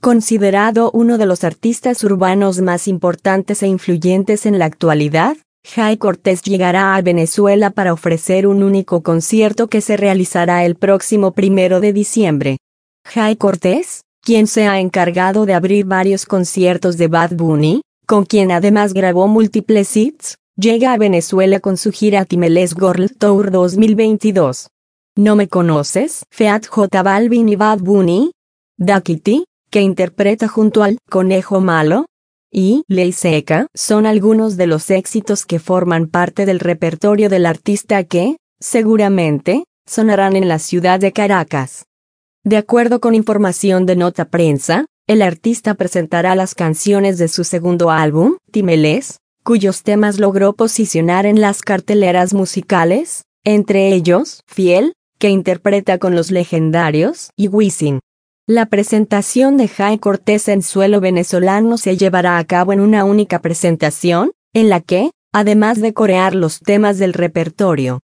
Considerado uno de los artistas urbanos más importantes e influyentes en la actualidad, Jay Cortés llegará a Venezuela para ofrecer un único concierto que se realizará el próximo 1 de diciembre. Jay Cortés, quien se ha encargado de abrir varios conciertos de Bad Bunny, con quien además grabó múltiples hits, llega a Venezuela con su gira Timeless World Tour 2022. ¿No me conoces? Feat. J Balvin y Bad Bunny. Daquiti, que interpreta junto al Conejo Malo, y Ley Seca, son algunos de los éxitos que forman parte del repertorio del artista que, seguramente, sonarán en la ciudad de Caracas. De acuerdo con información de Nota Prensa, el artista presentará las canciones de su segundo álbum, Timeless, cuyos temas logró posicionar en las carteleras musicales, entre ellos, Fiel, que interpreta con Los Legendarios, y Wisin. La presentación de Jay Cortés en suelo venezolano se llevará a cabo en una única presentación, en la que, además de corear los temas del repertorio,